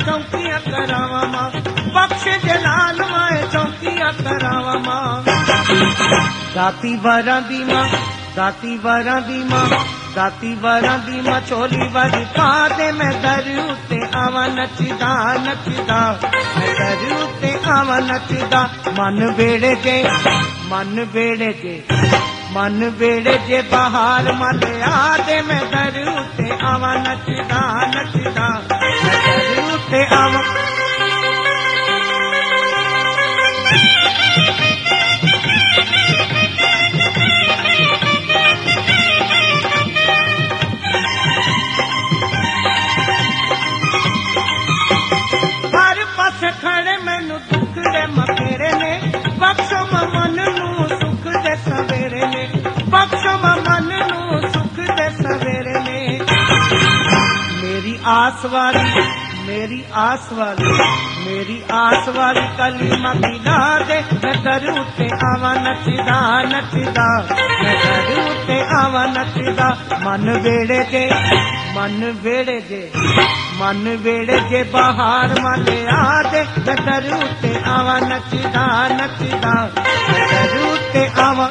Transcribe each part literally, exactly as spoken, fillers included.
चौकियां करावा मां, बख्श जलाल माए चौकियां करावा मां। दाती वरां दी मां, दाती वरां दी मां, दाती वरां दी मां चोली वाली पा दे। मैं दर उत्ते आवां नचदा नचदा, मैं दर उत्ते आवां नचदा। मन बेड़े जे, मन बेड़े जे, मन बेड़े जे बहार मल आ दे। मैं दर उत्ते आवां नचदा नचदा, मैं दर उत्ते आवां। खड़े मैनू दुख दे मखेरे ने, बख्शो मन नू सुख दे सवेरे ने, बख्शो मन नू सुख दे सवेरे ने। मेरी आस वाली, मेरी आस वाली, मेरी आस वाली कलीमा मिला दे। मैं दर उत्ते आवां नचदा नचदा, मैं दर उत्ते आवां नचदा। मन वेड़े जे, मन वेड़े जे, मन वेड़े जे बहार मल आ दे। मैं दर उत्ते आवां नचदा नचदा, मैं दर उत्ते आवां।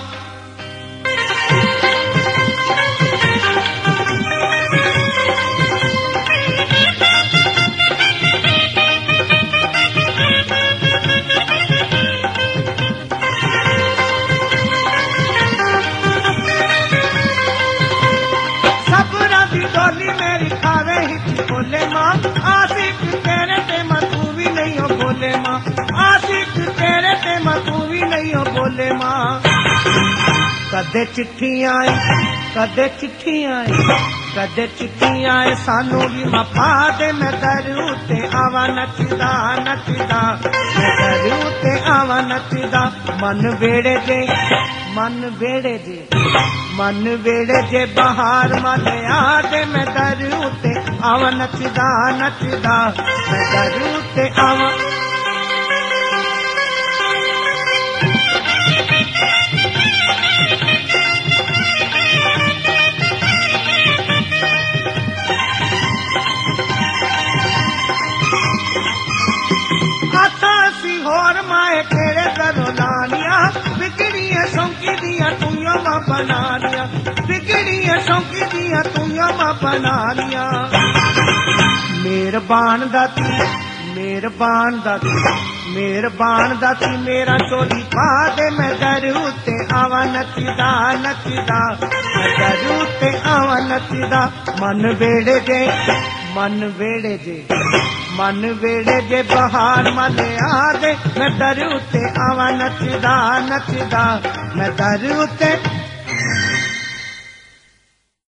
डोली मेरी खावे ही बोले माँ, आशिक तेरे ते मैं तू भी नहीं हो बोले माँ, आशिक तेरे ते मैं तू भी नहीं हो बोले माँ। कदे चिट्ठी आई, कदे चिट्ठी आई, कदे चिट्ठी आए सानू भी मफा दे। मैं दर उत्ते आवां नचदा नचदा, मैं दर उत्ते आवां नचदा। मन वेड़े जे, मन वेड़े जे, मन वेड़े जे बहार मल आ दे। मैं दर उत्ते आवां नचदा नचदा, मैं दर उत्ते आवां। होर माए तेरे घरों लानिया, बिगड़ी है सौंकी दिया तुइयों मां बना लिया, बिगड़ी है सौंकी दिया तुइयों मां बना लिया। मेहरबान दाती, मेहरबान दाती, मेहरबान दाती मेरा चोली पा दे। मैं दर उत्ते आवां नचदा नचदा, मैं दर उत्ते आवां नचदा। मन वेड़े जे, मन वेड़े जे, मन वेड़े जे बहार मल आ दे। मैं दर उत्ते आवां नचदा नचदा, मैं दर उत्ते